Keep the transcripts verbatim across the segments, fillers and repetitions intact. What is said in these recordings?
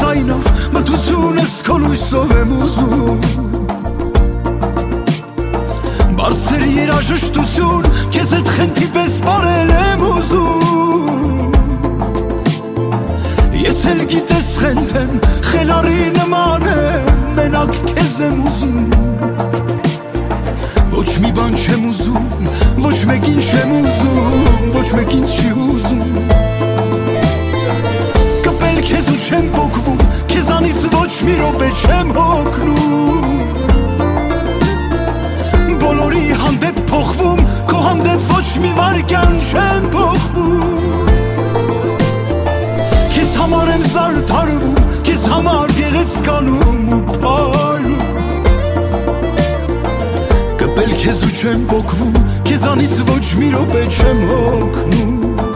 կայնավ մթությունս քո լույսով եմ ուզում Բարձր երաժշտություն քեզ հետ խենթի պես բարել եմ ուզում Ես էլ գիտես խենթեմ խելարի նման եմ մենակ քեզ եմ ուզում Ոչ մի բան չեմ ուզում ոչ մեկին չեմ ուզում ոչ մեկին չի ուզում Կպել քեզ ու չեմ փոքվում քեզանից ոչ մի րոպե չեմ հոգնում Բոլորի հանդեպ փոխվում քո հանդեպ ոչ մի վայրկյան չեմ փոխվում Քեզ համար եմ զարդարվում քեզ համար գեղեցկանում ու փայլում Կպել քեզ ու չեմ փոքվում քեզանից ոչ մի րոպե չեմ հոգնում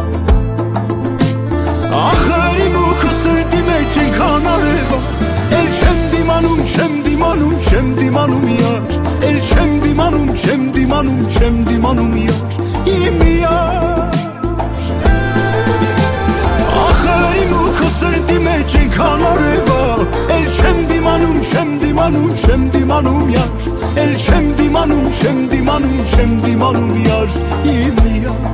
Ախր իմ ու քո սրտի մեջ այնքան արևա Էլ չեմ դիմանում, չեմ դիմանում, չեմ դիմանում յար Էլ չեմ դիմանում, չեմ դիմանում, չեմ դիմանում յար Իմ յար Ախր իմ ու քո սրտի մեջ այնքան արևա Էլ չեմ դիմանում, չեմ դիմանում, չեմ դիմանում յար Էլ չեմ դիմանում, չեմ դիմանում, չեմ դիմանում յար Իմ յար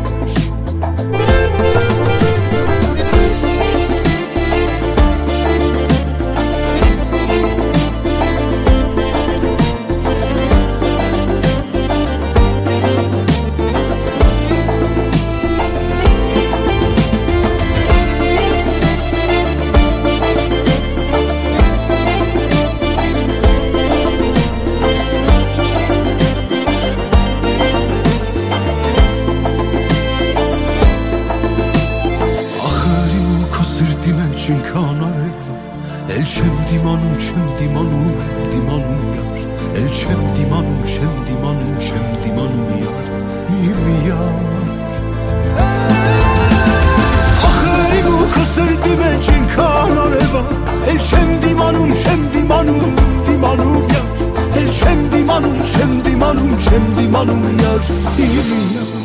Ինչքան արևա Էլ չեմ դիմանում, չեմ դիմանում, դիմանում յար Էլ չեմ դիմանում, չեմ դիմանում, չեմ դիմանում յար Իմ յար Ախր իմ ու քո սրտի մեջ ինչքան արևա Էլ չեմ դիմանում, չեմ դիմանում, դիմանում յար Էլ չեմ դիմանում, չեմ դիմանում, չեմ դիմանում յար Իմ յար